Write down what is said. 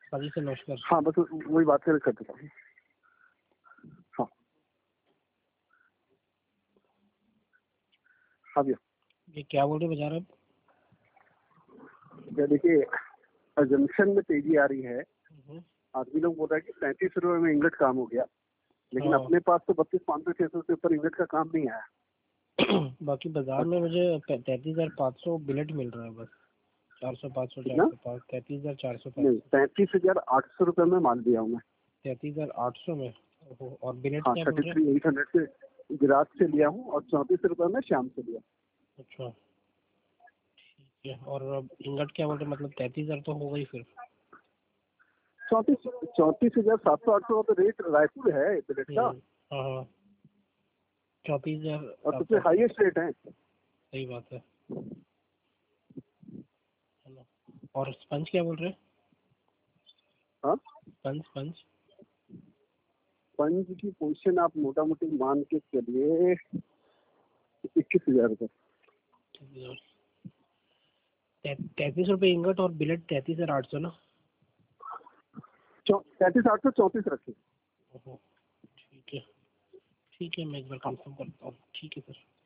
हाजी से नमस्कार। हाँ बस वही बात कर देता हूँ। हाँ हाँ भैया। ये क्या बोल रहे बाजार आप? देखिए जंक्शन में तेजी आ रही है। आदमी लोग बोल रहा है कि 35 रुपए में इंगट काम हो गया, लेकिन हाँ। अपने पास तो 32,500 600 से ऊपर इंगट का काम नहीं आया। बाकी बाजार में मुझे 33,500 बिलेट मिल रहा है बस। 400 500 कितना? 405 33,400 नहीं, 35,800 रुपए में माल दिया हूँ मैं। 33,800 में। ओहो, और बिलेट हाँ, क्या बोल रहे हैं? 33,800 से गुजरात से लिया हूँ और 34 रुपए में शाम से लिया। अच्छा ठीक है। और अब इंगट क्या बोल रहे हैं, मतलब 33,000 तो हो गई फिर। 34,700 800 तो रेट रायपुर है बिलेट का, हाँ हाँ 34,000 और सबसे 700। हाईएस्ट रेट है। सही बात है। हेलो। और स्पंज क्या बोल रहे हैं? हाँ, स्पंज स्पंज पंच की पोजीशन आप मोटा मोटी मान के चलिए 21,000 रुपए। 33 रुपये इंगट और बिलेट 33,800 ना। 33,800 34 रखिए। ओहो, ठीक है। ठीक है, मैं एक बार कंफर्म करता हूँ। ठीक है सर।